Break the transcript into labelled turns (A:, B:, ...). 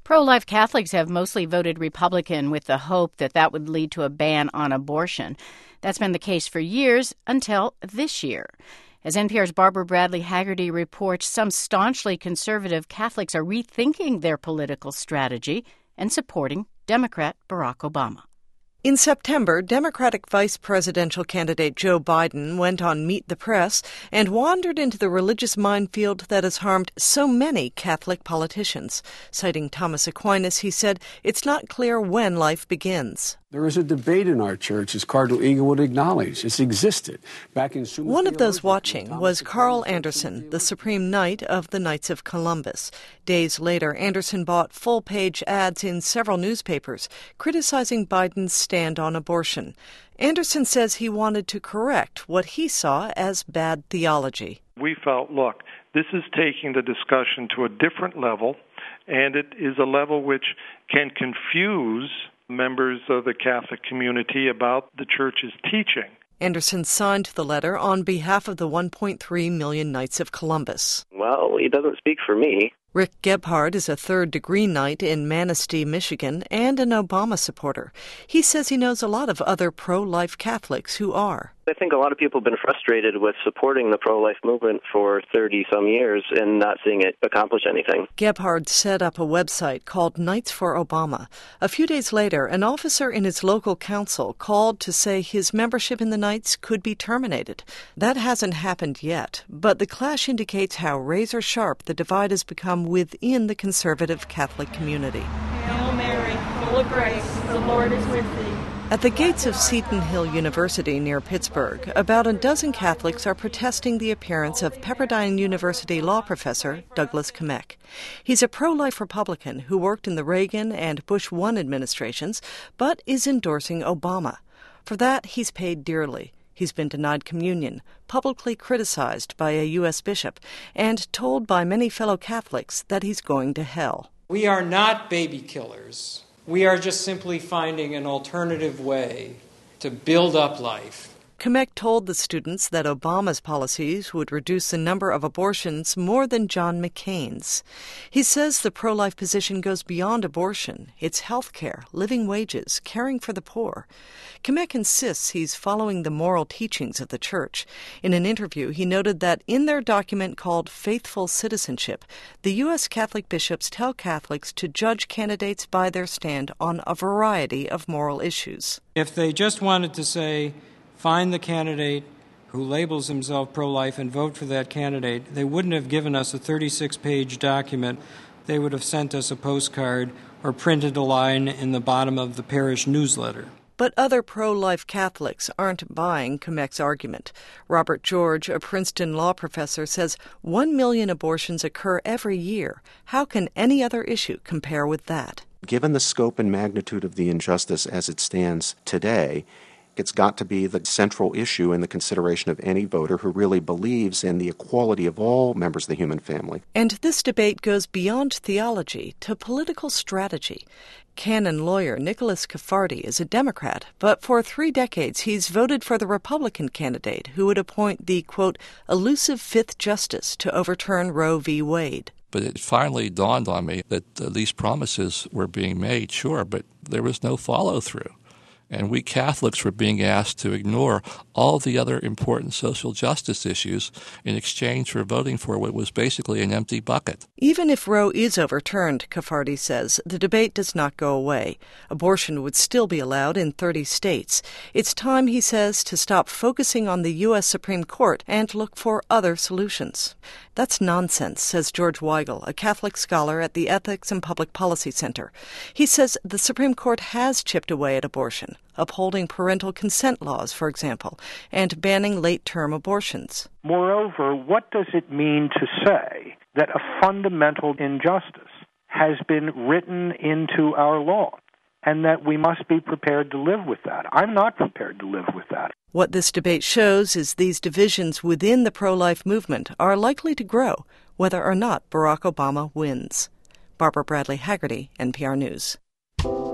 A: Pro-life Catholics have mostly voted Republican with the hope that that would lead to a ban on abortion. That's been the case for years until this year. As NPR's Barbara Bradley Haggerty reports, some staunchly conservative Catholics are rethinking their political strategy and supporting Democrat Barack Obama.
B: In September, Democratic vice presidential candidate Joe Biden went on Meet the Press and wandered into the religious minefield that has harmed so many Catholic politicians. Citing Thomas Aquinas, he said, "It's not clear when life begins."
C: There is a debate in our church, as Cardinal Egan would acknowledge. It's existed. Back in
B: One of those watching was Carl Anderson, the Supreme Knight of the Knights of Columbus. Days later, Anderson bought full-page ads in several newspapers criticizing Biden's stand on abortion. Anderson says he wanted to correct what he saw as bad theology.
D: We felt, look, this is taking the discussion to a different level, and it is a level which can confuse members of the Catholic community about the Church's teaching.
B: Anderson signed the letter on behalf of the 1.3 million Knights of Columbus.
E: Well, he doesn't speak for me.
B: Rick Gebhard is a third-degree knight in Manistee, Michigan, and an Obama supporter. He says he knows a lot of other pro-life Catholics who are.
E: I think a lot of people have been frustrated with supporting the pro-life movement for 30-some years and not seeing it accomplish anything.
B: Gebhard set up a website called Knights for Obama. A few days later, an officer in his local council called to say his membership in the Knights could be terminated. That hasn't happened yet, but the clash indicates how razor-sharp the divide has become within the conservative Catholic community.
F: Hail Mary, full of grace, the Lord is with thee.
B: At the gates of Seton Hill University near Pittsburgh, about a dozen Catholics are protesting the appearance of Pepperdine University law professor Douglas Kmek. He's a pro-life Republican who worked in the Reagan and Bush 1 administrations, but is endorsing Obama. For that, he's paid dearly. He's been denied communion, publicly criticized by a U.S. bishop, and told by many fellow Catholics that he's going to hell.
G: We are not baby killers. We are just simply finding an alternative way to build up life.
B: Kmek told the students that Obama's policies would reduce the number of abortions more than John McCain's. He says the pro-life position goes beyond abortion. It's health care, living wages, caring for the poor. Kmek insists he's following the moral teachings of the Church. In an interview, he noted that in their document called Faithful Citizenship, the U.S. Catholic bishops tell Catholics to judge candidates by their stand on a variety of moral issues.
G: If they just wanted to say, find the candidate who labels himself pro-life and vote for that candidate, they wouldn't have given us a 36-page document. They would have sent us a postcard or printed a line in the bottom of the parish newsletter.
B: But other pro-life Catholics aren't buying Kmek's argument. Robert George, a Princeton law professor, says 1 million abortions occur every year. How can any other issue compare with that?
H: Given the scope and magnitude of the injustice as it stands today, it's got to be the central issue in the consideration of any voter who really believes in the equality of all members of the human family.
B: And this debate goes beyond theology to political strategy. Canon lawyer Nicholas Caffardi is a Democrat, but for 3 decades he's voted for the Republican candidate who would appoint the, quote, elusive fifth justice to overturn Roe v. Wade.
I: But it finally dawned on me that these promises were being made, sure, but there was no follow-through. And we Catholics were being asked to ignore all the other important social justice issues in exchange for voting for what was basically an empty bucket.
B: Even if Roe is overturned, Caffardi says, the debate does not go away. Abortion would still be allowed in 30 states. It's time, he says, to stop focusing on the U.S. Supreme Court and look for other solutions. That's nonsense, says George Weigel, a Catholic scholar at the Ethics and Public Policy Center. He says the Supreme Court has chipped away at abortion, upholding parental consent laws, for example, and banning late-term abortions.
J: Moreover, what does it mean to say that a fundamental injustice has been written into our law and that we must be prepared to live with that? I'm not prepared to live with that.
B: What this debate shows is these divisions within the pro-life movement are likely to grow, whether or not Barack Obama wins. Barbara Bradley Haggerty, NPR News.